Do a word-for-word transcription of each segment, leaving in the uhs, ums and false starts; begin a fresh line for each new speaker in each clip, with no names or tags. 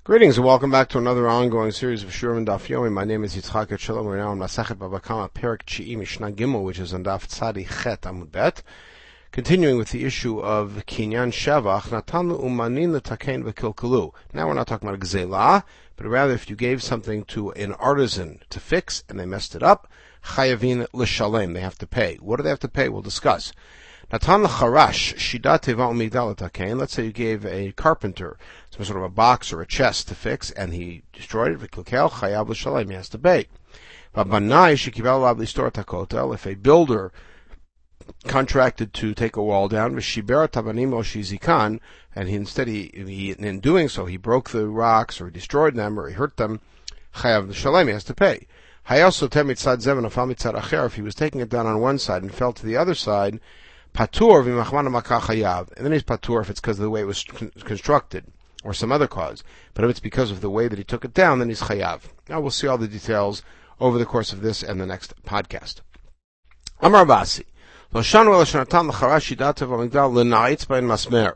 Greetings and welcome back to another ongoing series of Shurim Daf Yomi. My name is Yitzchak Shalom. We're now on Masachet Baba Kama Perek Chi'i Mishnah Gimel, which is on Daf Tzadi Chet Amud Bet. Continuing with the issue of Kinyan Shevach, Natan Umanin L'Takein V'Kilkalu. Now we're not talking about a Gzelah, but rather if you gave something to an artisan to fix and they messed it up, Chayavin L'Shalem, they have to pay. What do they have to pay? We'll discuss. Natan l'charash shidat teva umigdal l'takein. Let's say you gave a carpenter some sort of a box or a chest to fix, and he destroyed it. V'kilkel chayav l'shalem. He has to pay. V'banai shekibel alav listor takotel. If a builder contracted to take a wall down, v'shibera tabanim o shizikan, and he instead he, he in doing so he broke the rocks or he destroyed them or he hurt them, chayav l'shalem. He has to pay. Hayaso temitzad zeven afal mitzad acher. If he was taking it down on one side and fell to the other side, patur v'machmana makah chayav, and then he's patur if it's because of the way it was con- constructed or some other cause. But if it's because of the way that he took it down, then he's chayav. Now we'll see all the details over the course of this and the next podcast. Amar Ravasi, lo shanu el shanatan l'charash shidatev amigdal l'na'itz b'en masmer.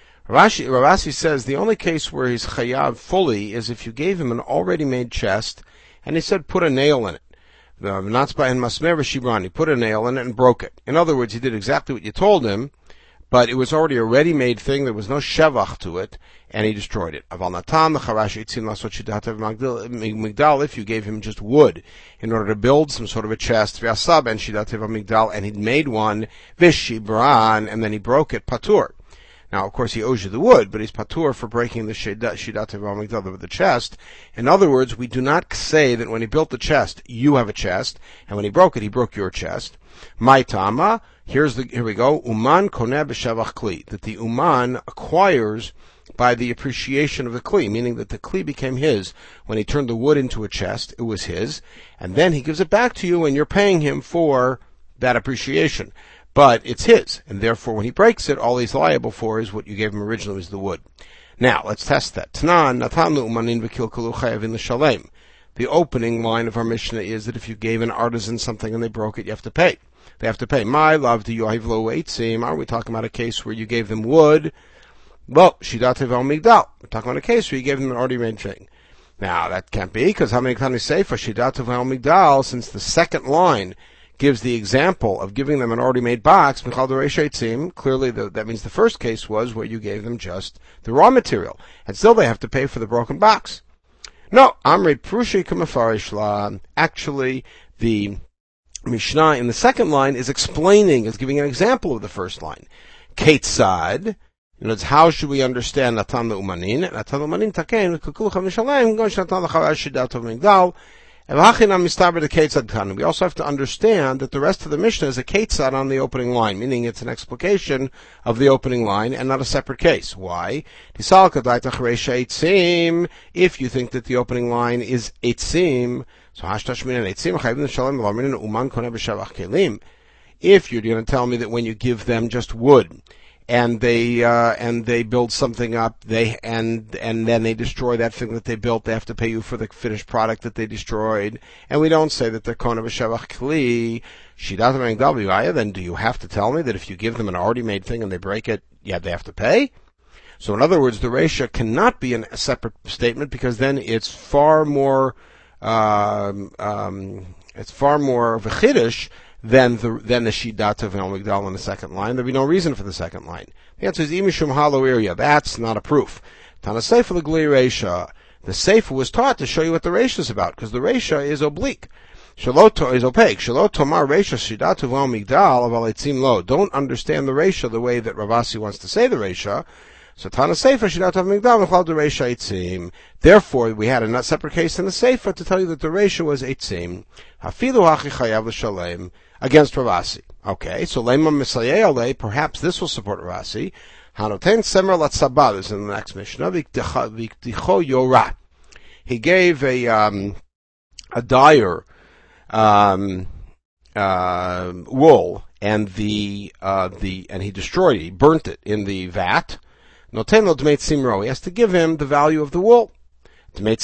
Ravasi says the only case where he's chayav fully is if you gave him an already made chest and he said put a nail in it. The Natzba and Masmer Shibran, he put a nail in it and broke it. In other words, he did exactly what you told him, but it was already a ready-made thing. There was no shevach to it, and he destroyed it. Aval Natan the Charash Eitzim Lasot Shidatev Migdal, if you gave him just wood in order to build some sort of a chest, V'asab and Shidatev Migdal, and he'd made one V'shibran, and then he broke it, Patur. Now, of course, he owes you the wood, but he's patur for breaking the shidatev amigdal of the chest. In other words, we do not say that when he built the chest, you have a chest, and when he broke it, he broke your chest. My tama, here's the, here we go, uman koneh b'shevach kli, that the uman acquires by the appreciation of the kli, meaning that the kli became his. When he turned the wood into a chest, it was his, and then he gives it back to you, and you're paying him for that appreciation. But it's his, and therefore when he breaks it, all he's liable for is what you gave him originally was the wood. Now, let's test that. Tanan, natan umanin v'kilkalu chayavin l'shalem. The opening line of our Mishnah is that if you gave an artisan something and they broke it, you have to pay. They have to pay. My love, do you have lo eitzim? Are we talking about a case where you gave them wood? Well, shidatev al migdal. We're talking about a case where you gave them an already made thing. Now, that can't be, because how many times say for shidatev al migdal, since the second line gives the example of giving them an already made box, clearly the, that means the first case was where you gave them just the raw material, and still they have to pay for the broken box. No, Amri Prushi Kamafarish. Actually, the Mishnah in the second line is explaining, is giving an example of the first line. Ketzad, you know, how should we understand Natan Umanin? Natan Umanin Takein, Kukulucham Nishalem, Gosh Natan Lacharash Shidat of Migdal. We also have to understand that the rest of the Mishnah is a ketzad on the opening line, meaning it's an explication of the opening line and not a separate case. Why? If you think that the opening line is eitzim, so if you're going to tell me that when you give them just wood, and they uh, and they build something up, they and and then they destroy that thing that they built, they have to pay you for the finished product that they destroyed. And we don't say that they're kona b'shevach kli shidat migdal. Then do you have to tell me that if you give them an already made thing and they break it, yeah, they have to pay? So in other words, the reisha cannot be an, a separate statement, because then it's far more um, um, it's far more of a chiddush Then the then the shidat of al migdal in the second line. There'd be no reason for the second line. The answer is imishum halo area. That's not a proof. Tana seifa l'gli reisha. The seifa was taught to show you what the reisha is about, because the reisha is oblique. Shaloto is opaque. Shaloto mar reisha shidat of al migdal aval etzim lo. Don't understand the reisha the way that Ravasi wants to say the reisha. So Tana seifa shidat of migdal mechlal the reisha etzim. Therefore, we had a separate case in the seifa to tell you that the reisha was etzim. Hafilu hachi chayav l'shalem. Against Ravasi. Okay, so Lema Misayele, perhaps this will support Ravasi. Hanoten Semer Latzabah is in the next Mishnah. Vikticho Yorah. He gave a um, a dyer um, uh, wool, and the uh, the and he destroyed it. He burnt it in the vat. Noten Lo Dmeit Simro. He has to give him the value of the wool. So in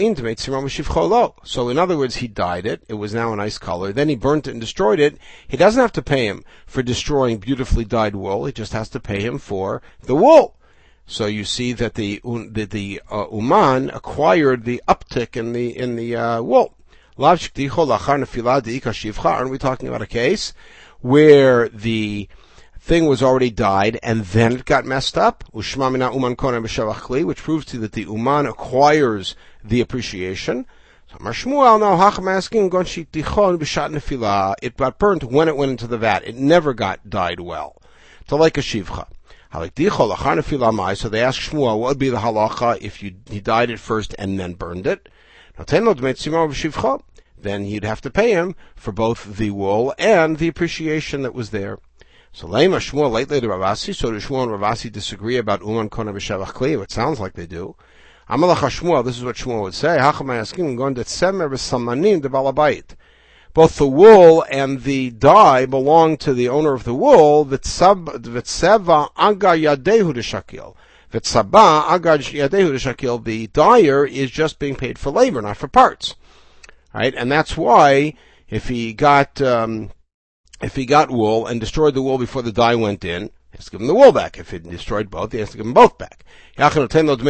other words, he dyed it. It was now a nice color. Then he burnt it and destroyed it. He doesn't have to pay him for destroying beautifully dyed wool. He just has to pay him for the wool. So you see that the the, the uh, uman acquired the uptick in the in the uh, wool. Aren't we talking about a case where the thing was already dyed and then it got messed up? Which proves to you that the uman acquires the appreciation. So Shmuel now Hacham asking it got burnt when it went into the vat. It never got dyed well. To like a shivcha. So they ask Shmuel, what would be the halacha if you he dyed it first and then burned it? Then you'd have to pay him for both the wool and the appreciation that was there. So Lema Shmuel lately to Ravasi, so do Shmuel and Ravasi disagree about Uman Kona B'Shevach Kli? It sounds like they do. Amalach Shmuel, this is what Shmuel would say, Hachamay going to Tsemer B'Samanim de Balabait. Both the wool and the dye belong to the owner of the wool, V'tseva Aga Yadehu D'Shakil. V'tsaba Aga Yadehu D'Shakil, the dyer is just being paid for labor, not for parts. Right? And that's why, if he got, um, if he got wool and destroyed the wool before the dye went in, he has to give him the wool back. If he destroyed both, he has to give them both back. But then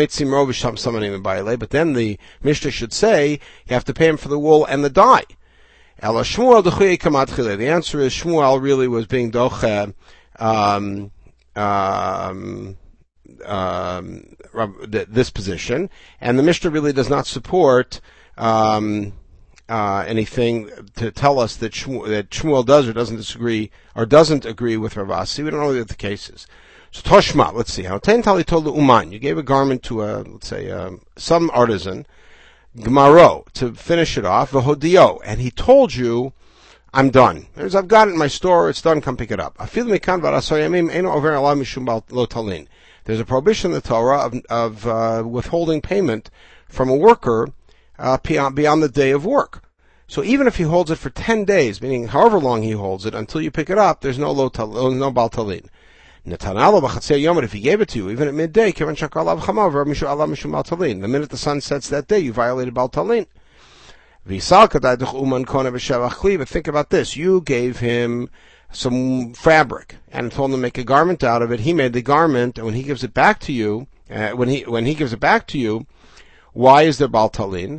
the Mishnah should say, you have to pay him for the wool and the dye. The answer is Shmuel really was being doche, um, um, um, this position, and the Mishnah really does not support, um, Uh, anything to tell us that Shmuel, that Shmuel does or doesn't disagree or doesn't agree with Ravasi. We don't know what the case is. So Toshma, let's see. How Ten Tali told the Uman, you gave a garment to a, let's say, um, some artisan, Gemaro, to finish it off, Vahodio, and he told you, I'm done. There's, I've got it in my store, it's done, come pick it up. There's a prohibition in the Torah of, of uh, withholding payment from a worker Uh, beyond the day of work. So even if he holds it for ten days, meaning however long he holds it, until you pick it up, there's no lo no bal talin. If he gave it to you, even at midday, the minute the sun sets that day, you violated bal talin. But think about this, you gave him some fabric and told him to make a garment out of it. He made the garment, and when he gives it back to you, uh, when he when he gives it back to you, why is there bal talin?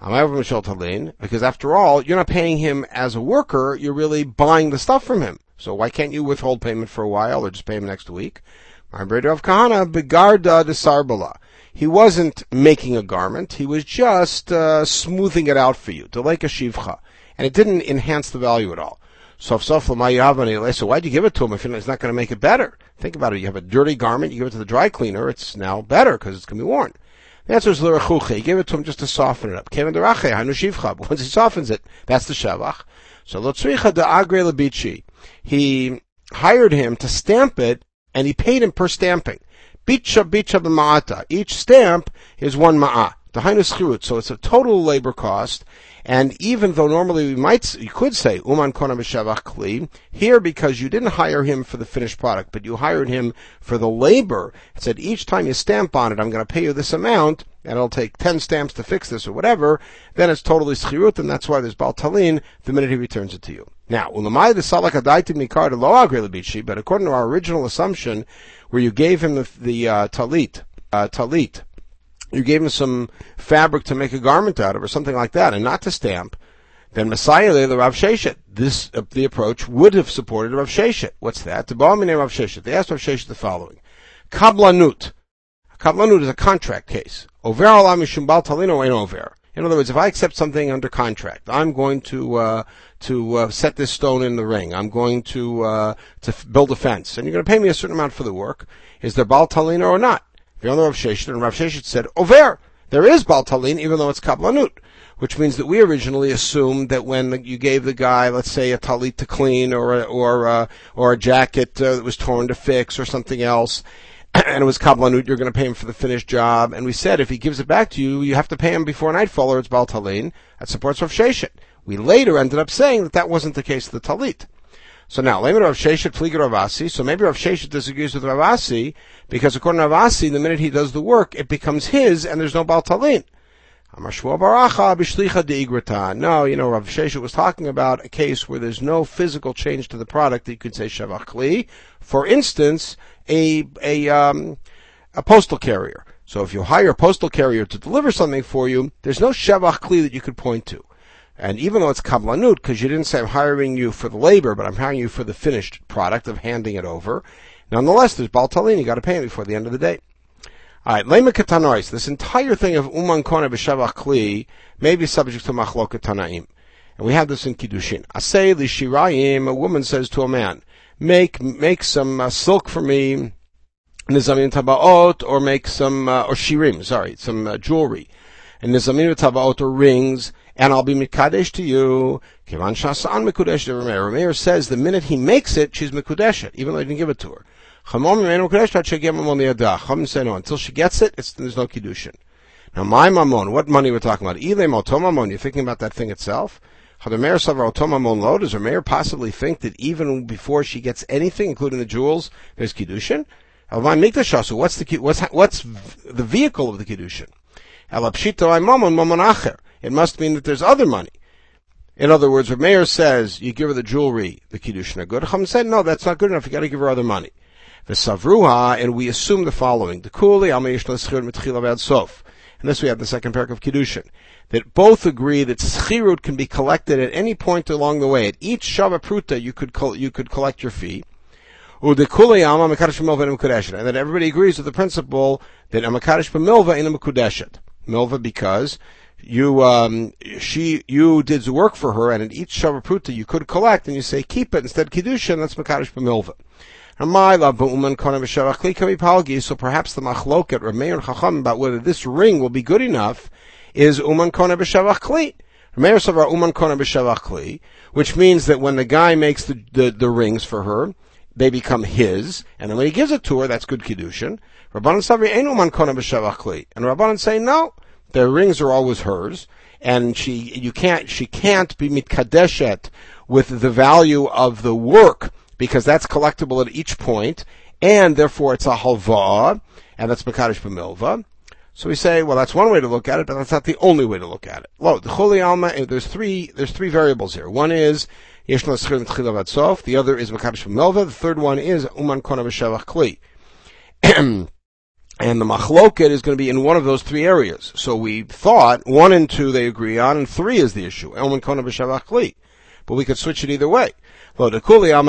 Because after all, you're not paying him as a worker, you're really buying the stuff from him. So why can't you withhold payment for a while or just pay him next week? My brother of Kahana, Begarda de Sarbala. He wasn't making a garment, he was just uh, smoothing it out for you, to like a shivcha. And it didn't enhance the value at all. So so why'd you give it to him if he's not going to make it better? Think about it, you have a dirty garment, you give it to the dry cleaner, it's now better because it's going to be worn. The answer is l'rechuche. He gave it to him just to soften it up. Kevin derache, hanu shivcha. Once he softens it, that's the shavach. So lotzricha de agre lebichi. He hired him to stamp it, and he paid him per stamping. Bicha bicha b'ma'ata. Each stamp is one ma'ah. The hainu schirut. So it's a total labor cost. And even though normally we might, you could say, Uman kona b'shavach kli, here because you didn't hire him for the finished product, but you hired him for the labor, it said each time you stamp on it, I'm going to pay you this amount, and it'll take ten stamps to fix this or whatever, then it's totally schirut, and that's why there's bal talin the minute he returns it to you. Now, ulamai the salak adaitim nikar de lo agre lebichi, but according to our original assumption, where you gave him the, the uh, talit, uh, talit, you gave him some fabric to make a garment out of, or something like that, and not to stamp, then Messiah the Rav Sheshet, this, uh, the approach would have supported Rav Sheshet. What's that? The Baal Minei Rav Sheshet. They asked Rav Sheshet the following. Kablanut. Kablanut is a contract case. Over ala mishum bal talin or ein over. In other words, if I accept something under contract, I'm going to, uh, to, uh, set this stone in the ring. I'm going to, uh, to f- build a fence. And you're going to pay me a certain amount for the work. Is there bal talin or not? On the Rav Sheshet, and Rav Sheshet said, over, there is bal talin, even though it's kablanut, which means that we originally assumed that when you gave the guy, let's say, a talit to clean, or a, or a, or a jacket uh, that was torn to fix, or something else, and it was kablanut, you're going to pay him for the finished job, and we said if he gives it back to you, you have to pay him before nightfall, or it's bal talin. That supports Rav Sheshet. We later ended up saying that that wasn't the case of the talit. So now, Rav Sheshet pliga Ravasi. So maybe Rav Sheshet disagrees with Ravasi because according to Ravasi, the minute he does the work, it becomes his, and there's no bal talin. No, you know, Rav Sheshet was talking about a case where there's no physical change to the product that you could say shavach kli. For instance, a a um a postal carrier. So if you hire a postal carrier to deliver something for you, there's no shevach kli that you could point to. And even though it's kablanut, because you didn't say I'm hiring you for the labor, but I'm hiring you for the finished product of handing it over, nonetheless, there's Baal Talin, you got to pay him before the end of the day. All right, Lema Ketanois, this entire thing of Uman Kona b'Shavach Kli may be subject to Machloket Tanaim. And we have this in Kiddushin. Asay Lishirayim, a woman says to a man, make make some uh, silk for me, Nizamin Tabaot, or make some, uh, or Shirim, sorry, some uh, jewelry. And Nizamin Tabaot, or rings, and I'll be Mikadesh to you. Kivan Shasan Mikudesh to Rameir. Rameir says the minute he makes it, she's Mikudeshet, even though he didn't give it to her. Chum say no, until she gets it, it's, there's no Kiddushin. Now, my mamon, what money we're talking about? Ile moto mamon, you're thinking about that thing itself? Does Rameir possibly think that even before she gets anything, including the jewels, there's Kiddushin? What's the, what's, what's the vehicle of the Kiddushin? It must mean that there's other money. In other words, Rameir says, you give her the jewelry, the Kiddushin are good. Chum said, no, that's not good enough, you gotta give her other money. V'savruha, and we assume the following: the kuli al meishna schirut mitchila v'ad sof. And this we have the second parak of Kiddushin, that both agree that schirut can be collected at any point along the way. At each shava pruta, you could you could collect your fee. Udekuli alma mekadesh b'milva in mekudeshet, and that everybody agrees with the principle that a mekadesh b'milva in a mekudeshet. Milva because you um she you did the work for her, and at each shava pruta you could collect, and you say keep it instead Kiddushin. That's mekadesh b'milva. So perhaps the machloket Rameir and Chacham about whether this ring will be good enough is uman kona b'shavach kli. Rameir savar uman kona b'shavach kli, which means that when the guy makes the, the the rings for her, they become his, and then when he gives it to her, that's good kiddushin. Rabbanan savar ein uman kona b'shavach kli, and Rabbanan say no, the rings are always hers, and she you can't she can't be mitkadeshet with the value of the work, because that's collectible at each point, and therefore it's a halva, and that's mekadesh b'milva. So we say, well, that's one way to look at it, but that's not the only way to look at it. Well, the chuli alma, there's three, there's three variables here. One is yesh lo schir mitchila v'ad sof. The other is mekadesh b'milva. The third one is uman kona b'shavach kli. And the machloket is going to be in one of those three areas. So we thought one and two they agree on, and three is the issue. Uman kona b'shavach kli. But we could switch it either way. Perhaps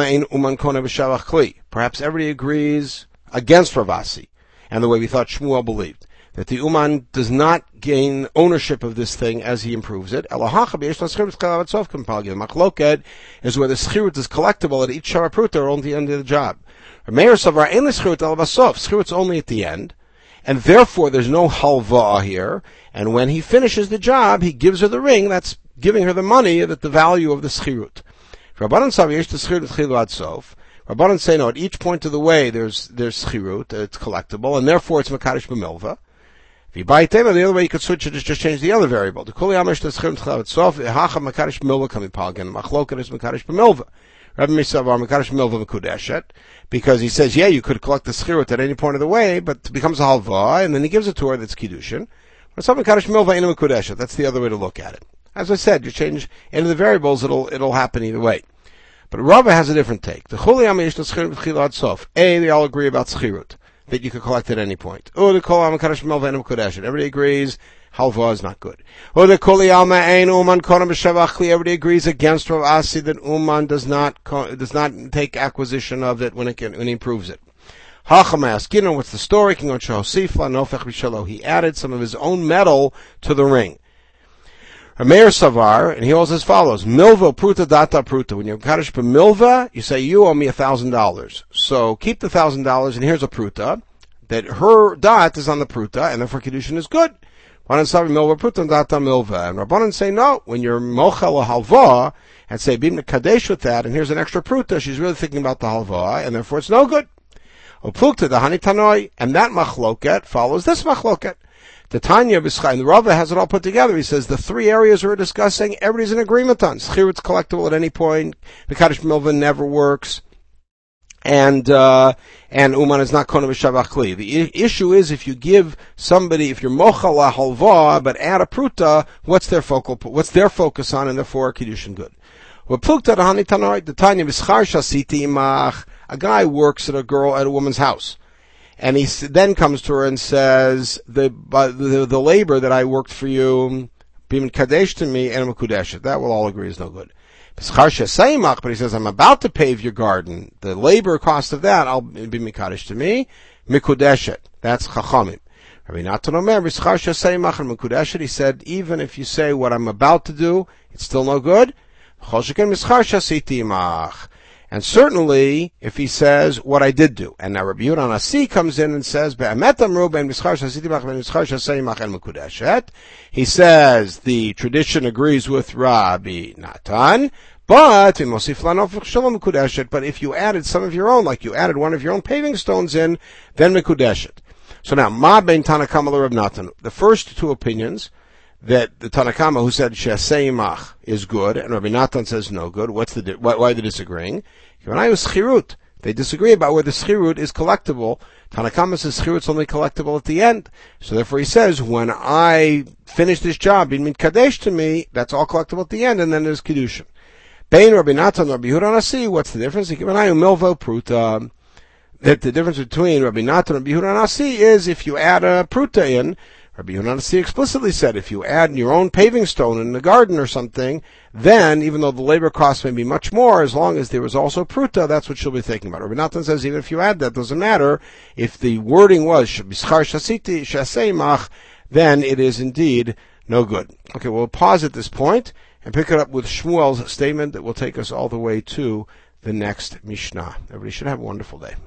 everybody agrees against Ravasi, and the way we thought Shmuel believed, that the Uman does not gain ownership of this thing as he improves it. The machloket is where the schirut is collectible at each sharapruta or only at the end of the job. Schirut's only at the end, and therefore there's no halva here, and when he finishes the job, he gives her the ring, that's giving her the money, that the value of the schirut. Rabbanan say no, at each point of the way there's there's schirut, it's collectible, and therefore it's mekadesh b'milva. The other way you could switch it is just change the other variable. The kuli amish the schirut chalav hacha mekadesh b'milva coming palgan. Machloket is mekadesh b'milva. Rabbi Misavar mekadesh b'milva mekudeshet, because he says, yeah, you could collect the schirut at any point of the way, but it becomes a halva, and then he gives it to her that's kiddushin. But it's not mekadesh b'milva in mekudeshet. That's the other way to look at it. As I said, you change any of the variables, it'll it'll happen either way. But Rava has a different take. The chuli amish the schirut v'chila ad sof. A, they all agree about schirut, that you could collect at any point. Oh, the kol am kadosh b'milva en mekudeshet. Everybody agrees halva is not good. Oh, the koli alma ein uman kona b'shavach kli. Everybody agrees against Rav Asi that uman does not does not take acquisition of it when it can, when he improves it. Hacham asked, you know what's the story? King on Shahosifla nofech b'shalo. He added some of his own metal to the ring. Rameir Savar, and he holds as follows: Milva pruta data pruta. When you're kadosh b'milva, you say you owe me a thousand dollars. So keep the thousand dollars, and here's a pruta that her dot is on the pruta, and therefore kiddushin is good. Rabbanan Savar Milva pruta data milva, and Rabbanan say no. When you're mochel a halva and say bim kadesh with that, and here's an extra pruta, she's really thinking about the halva, and therefore it's no good. Uplukta the hanitanoi, and that machloket follows this machloket. The Tanya B'Schai, and the Rava has it all put together. He says the three areas we're discussing, everybody's in agreement on. Schirut's collectible at any point. Mekadesh b'milva never works. And, uh, and Uman is not kona b'shavach kli. The I- issue is if you give somebody, if you're mochal la halva, but add a pruta, what's their focal, what's their focus on, and therefore kiddushin good. The Tanya B'Schar Shasiti Imach, a guy works at a girl, at a woman's house. And he then comes to her and says, the, the, the labor that I worked for you, be kadesh to me, and mekudeshet. That will all agree is no good. But he says, I'm about to pave your garden. The labor cost of that, I'll be mekadesh to me, mekudeshet. That's chachamim. Rabbi Natan Omer, B'schar she'asei and mekudeshet, he said, even if you say what I'm about to do, it's still no good. And certainly, if he says what I did do. And now Rabbi Yehuda Nasi comes in and says, he says, the tradition agrees with Rabbi Natan, but but if you added some of your own, like you added one of your own paving stones in, then mekudeshet. So now, ma ben Tanakama le Rabbi Natan. The first two opinions, that the Tanakama who said she'asei imach is good, and Rabbi Natan says no good. What's the why, why are they disagreeing? They disagree about whether schirut is collectible. Tanakama says schirut's only collectible at the end. So therefore he says, when I finish this job, bin mitkadesh to me, that's all collectible at the end, and then there's kedushin. Bein Rabbi Natan, Rabbi Yehuda Nasi, what's the difference? Milvo pruta. That the difference between Rabbi Natan and Rabbi Yehuda Nasi is if you add a pruta in. Rabbi Yehuda Nasi explicitly said if you add your own paving stone in the garden or something, then even though the labor cost may be much more, as long as there was also pruta, that's what she'll be thinking about. Rabbi Natan says even if you add that, doesn't matter. If the wording was b'schar shasiti she'asei imach, then it is indeed no good. Okay, we'll pause at this point and pick it up with Shmuel's statement that will take us all the way to the next Mishnah. Everybody should have a wonderful day.